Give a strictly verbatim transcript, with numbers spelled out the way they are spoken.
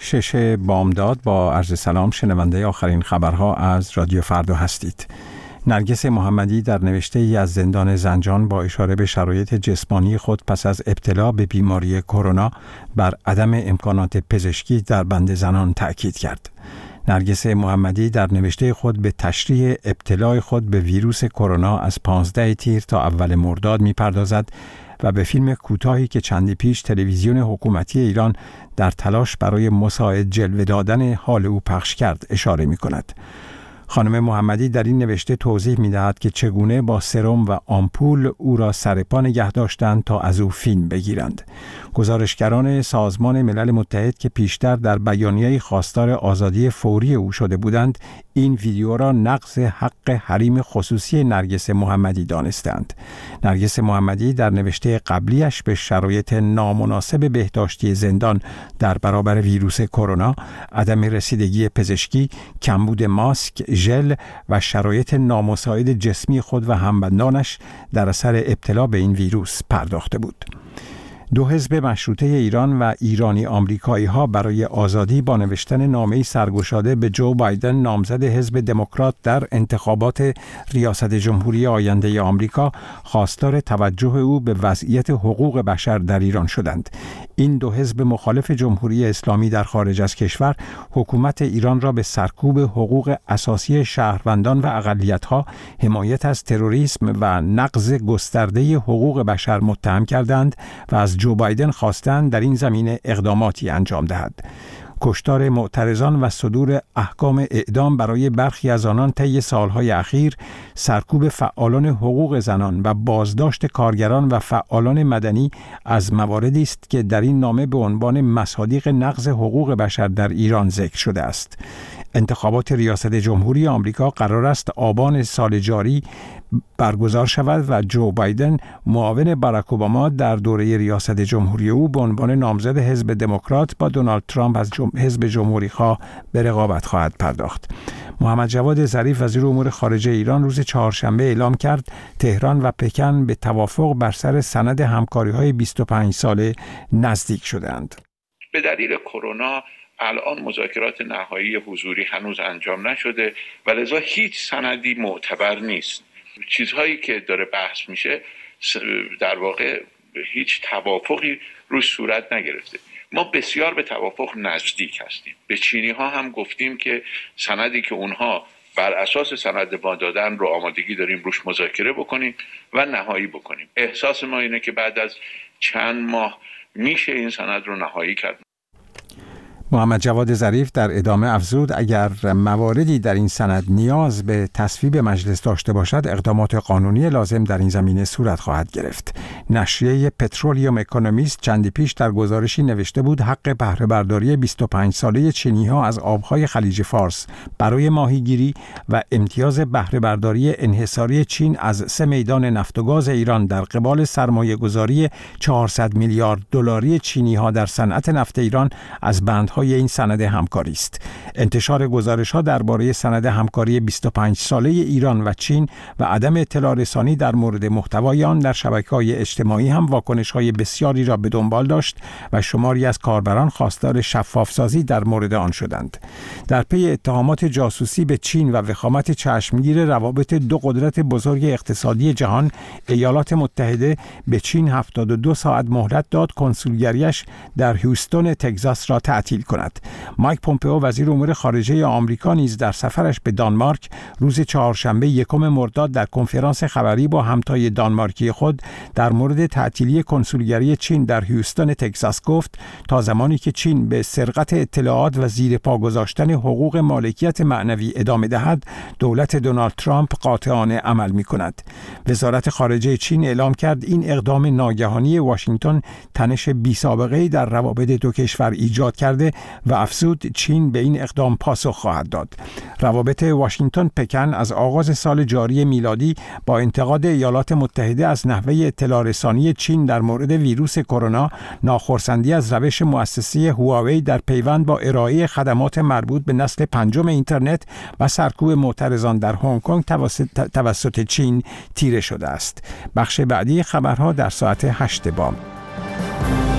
شش بامداد با عرض سلام شنونده آخرین خبرها از رادیو فردا هستید. نرگس محمدی در نوشته ای از زندان زنجان با اشاره به شرایط جسمانی خود پس از ابتلا به بیماری کرونا بر عدم امکانات پزشکی در بند زنان تأکید کرد. نرگس محمدی در نوشته خود به تشریح ابتلای خود به ویروس کرونا از پانزده تیر تا اول مرداد می‌پردازد و به فیلم کوتاهی که چندی پیش تلویزیون حکومتی ایران در تلاش برای مساعد جلوه دادن حال او پخش کرد اشاره می‌کند. خانم محمدی در این نوشته توضیح می‌دهد که چگونه با سرم و آمپول او را سر پا نگه داشتند تا از او فیلم بگیرند. گزارشگران سازمان ملل متحد که پیشتر در بیانیه‌ای خواستار آزادی فوری او شده بودند، این ویدیو را نقض حق حریم خصوصی نرگس محمدی دانستند. نرگس محمدی در نوشته قبلیش به شرایط نامناسب بهداشتی زندان در برابر ویروس کرونا، عدم رسیدگی پزشکی، کمبود ماسک، ژل و شرایط نامساعد جسمی خود و همبندانش در اثر ابتلا به این ویروس پرداخته بود. دو حزب مشروطه ایران و ایرانی آمریکایی ها برای آزادی با نوشتن نامه‌ای سرگشاده به جو بایدن نامزد حزب دموکرات در انتخابات ریاست جمهوری آینده آمریکا خواستار توجه او به وضعیت حقوق بشر در ایران شدند. این دو حزب مخالف جمهوری اسلامی در خارج از کشور حکومت ایران را به سرکوب حقوق اساسی شهروندان و اقلیت‌ها، حمایت از تروریسم و نقض گسترده حقوق بشر متهم کردند و از جو بایدن خواستند در این زمینه اقداماتی انجام دهد. کشتار معترضان و صدور احکام اعدام برای برخی از آنان طی سالهای اخیر، سرکوب فعالان حقوق زنان و بازداشت کارگران و فعالان مدنی از مواردی است که در این نامه به عنوان مصادیق نقض حقوق بشر در ایران ذکر شده است. انتخابات ریاست جمهوری آمریکا قرار است آبان سال جاری برگزار شود و جو بایدن معاون باراک اوباما در دوره ریاست جمهوری او به عنوان نامزد حزب دموکرات با دونالد ترامپ از جم... حزب جمهوری‌خواه به رقابت خواهد پرداخت. محمد جواد ظریف وزیر امور خارجه ایران روز چهارشنبه اعلام کرد تهران و پکن به توافق بر سر سند همکاری‌های بیست و پنج ساله نزدیک شدند. به دلیل کرونا الان مذاکرات نهایی حضوری هنوز انجام نشده و لذا هیچ سندی معتبر نیست. چیزهایی که داره بحث میشه در واقع هیچ توافقی روش صورت نگرفته. ما بسیار به توافق نزدیک هستیم. به چینی ها هم گفتیم که سندی که اونها بر اساس سند ما دادن رو آمادگی داریم روش مذاکره بکنیم و نهایی بکنیم. احساس ما اینه که بعد از چند ماه میشه این سند رو نهایی کرد. محمد جواد ظریف در ادامه افزود اگر مواردی در این سند نیاز به تصویب مجلس داشته باشد، اقدامات قانونی لازم در این زمینه صورت خواهد گرفت. نشریه پترولیوم اکونومیست چندی پیش در گزارشی نوشته بود حق بهره برداری بیست و پنج ساله چینی‌ها از آبهای خلیج فارس برای ماهیگیری و امتیاز بهره برداری انحصاری چین از سه میدان نفت و گاز ایران در قبال سرمایه‌گذاری چهارصد میلیارد دلاری چینی‌ها در صنعت نفت ایران از بندهای این سند همکاری است. انتشار گزارش‌ها درباره سند همکاری بیست و پنج ساله ایران و چین و عدم اطلاع رسانی در مورد محتوای آن در شبکه‌های اجتماعی هم واکنش‌های بسیاری را به دنبال داشت و شماری از کاربران خواستار شفاف‌سازی در مورد آن شدند. در پی اتهامات جاسوسی به چین و وخامت چشمگیر روابط دو قدرت بزرگ اقتصادی جهان، ایالات متحده به چین هفتاد و دو ساعت مهلت داد کنسولگریش در هیوستون تگزاس را تعطیل کند. مایک پومپئو وزیر امور خارجه آمریکا نیز در سفرش به دانمارک روز چهارشنبه یکم مرداد در کنفرانس خبری با همتای دانمارکی خود در مورد تعطیلی کنسولگری چین در هیوستون تگزاس گفت تا زمانی که چین به سرقت اطلاعات و زیر پا گذاشتن حقوق مالکیت معنوی ادامه دهد، دولت دونالد ترامپ قاطعانه عمل می‌کند. وزارت خارجه چین اعلام کرد این اقدام ناگهانی واشنگتن تنش بی‌سابقه‌ای در روابط دو کشور ایجاد کرده و افزود چین به این اقدام پاسخ خواهد داد. روابط واشنگتن پکن از آغاز سال جاری میلادی با انتقاد ایالات متحده از نحوه اطلاع رسانی چین در مورد ویروس کرونا، ناخرسندی از روش مؤسسه هواوی در پیوند با ارائه خدمات مربوط به نسل پنجم اینترنت و سرکوب معترضان در هنگ کنگ توسط, توسط چین تیره شده است. بخش بعدی خبرها در ساعت هشت بام.